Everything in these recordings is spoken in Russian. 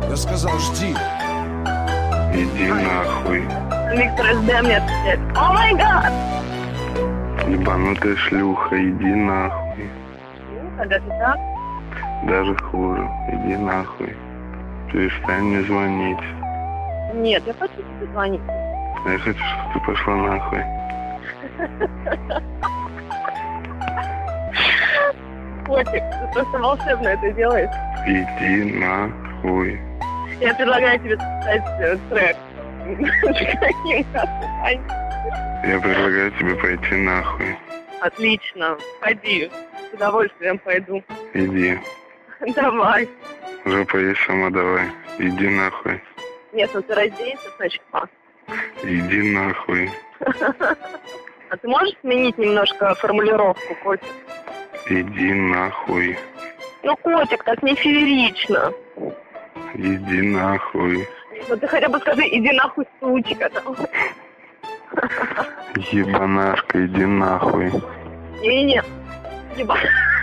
Я сказал, жди. Иди нахуй. Виктор, СД мне отвечает. О май гад! Ебанутая шлюха, иди нахуй. Когда ты так? Даже хуже, иди нахуй. Перестань мне звонить. Нет, я хочу тебе звонить. Я хочу, чтобы ты пошла нахуй. Котик, ты просто волшебно это делаешь. Иди нахуй. Я предлагаю тебе записать трек. Я предлагаю тебе пойти нахуй. Отлично, ходи. С удовольствием пойду. Иди. Давай. Жопа есть сама, давай. Иди нахуй. Нет, ну ты разденься сначала. Иди нахуй. А ты можешь сменить немножко формулировку, котик? Иди нахуй. Ну, котик, так не феерично. Иди нахуй. Ну ты хотя бы скажи, иди нахуй, сучка. Там. Ебанашка, иди нахуй. Не-не-не. Еба.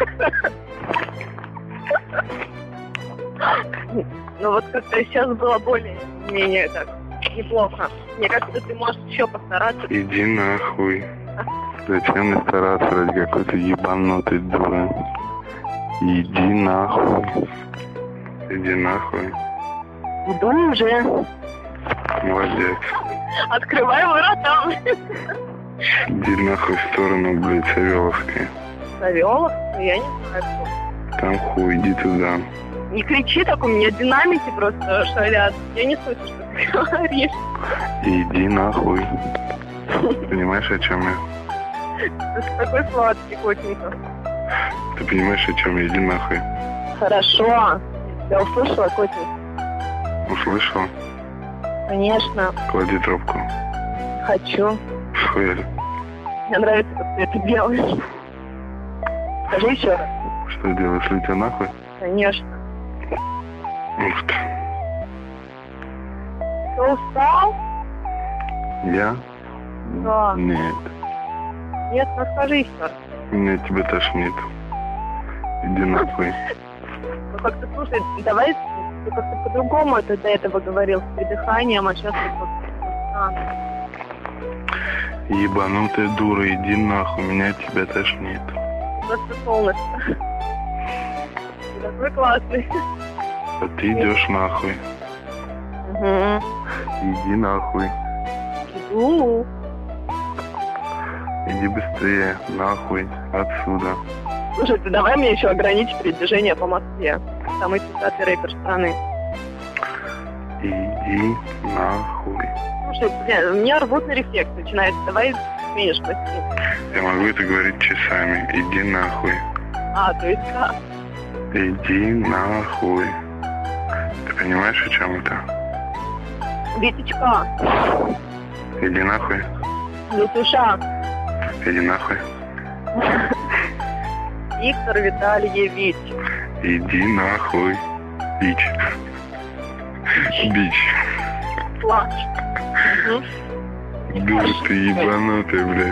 Ну вот как-то сейчас было более-менее так неплохо. Мне кажется, ты можешь еще постараться. Иди нахуй. Зачем мне стараться ради какой-то ебанутой дуры? Иди нахуй. Иди нахуй. Иду уже. Молодец. Открывай ворота. Иди нахуй в сторону, блядь, Савеловской. Савелов? Ну я не знаю, кто. Там хуй, иди туда. Не кричи так, у меня динамики просто шалят. Я не слышу, что ты говоришь. Иди нахуй. Понимаешь, о чем я? Ты такой сладкий, котенька. Ты понимаешь, о чем я? Иди нахуй. Хорошо. Я услышала, котенька. Услышал? Конечно. Клади трубку. Хочу. Схуяли. Мне нравится, как ты это делаешь. Скажи еще раз. Что делаешь, ли тебя нахуй? Конечно. Ух ты. Ты устал? Я? Да. Нет. Нет, ну скажи еще раз. Меня тебя тошнит. Иди нахуй. Ну как-то, слушай, давай ты как-то по-другому это до этого говорил, с придыханием, а сейчас ты просто... Ебанутая дура, иди нахуй, меня тебя тошнит. Просто солнышко. Ты такой классный. А ты идешь нахуй. Угу. Иди нахуй. Иду. Иди быстрее, нахуй, отсюда. Слушай, ты давай мне еще ограничь передвижение по Москве. Самый писатый рэпер страны. Иди нахуй. Слушай, блин, у меня рвотный рефлекс начинается. Давай сменишь постель. Я могу это говорить часами. Иди нахуй. А, то есть как? Иди нахуй. Ты понимаешь, о чем это? Витечка. Иди нахуй. Витюша. Иди нахуй. Виктор Витальевич. Иди нахуй. Бич. Бич. Плачь. Дура ты ебанутая, блядь.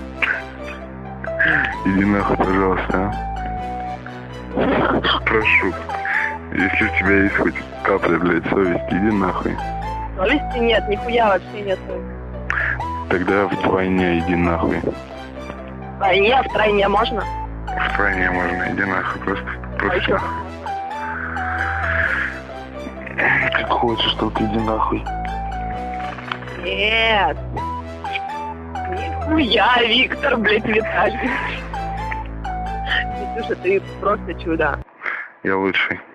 Иди нахуй, пожалуйста, а? Прошу. Если у тебя есть хоть капля, блядь, совести, иди нахуй. Совести нет, нихуя вообще нет. Тогда вдвойне иди нахуй. Втройне можно? Втройне можно, иди нахуй, просто еще? Как хочешь, только иди нахуй. Нет. Нихуя, Виктор, блядь, Витальевич. Витюша, ты просто чудо. Я лучший.